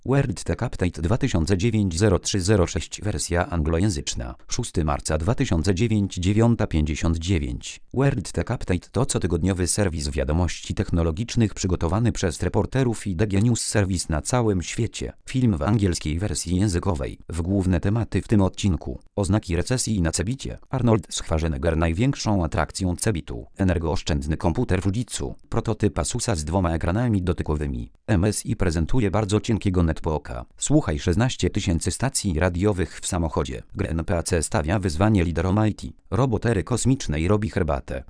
Word Tech Update 2009-0306 wersja anglojęzyczna 6 marca 2009 9:59. Word Tech Update to cotygodniowy serwis wiadomości technologicznych przygotowany przez reporterów i DG News Service na całym świecie. Film w angielskiej wersji językowej. W główne tematy w tym odcinku. Oznaki recesji na Cebicie. Arnold Schwarzenegger największą atrakcją Cebitu. Energooszczędny komputer Fujitsu. Prototyp Asusa z 2 ekranami dotykowymi. MSI prezentuje bardzo cienkiego netbooka. Słuchaj 16 000 stacji radiowych w samochodzie. GreenPAC stawia wyzwanie liderom IT. Robotery kosmicznej robi herbatę.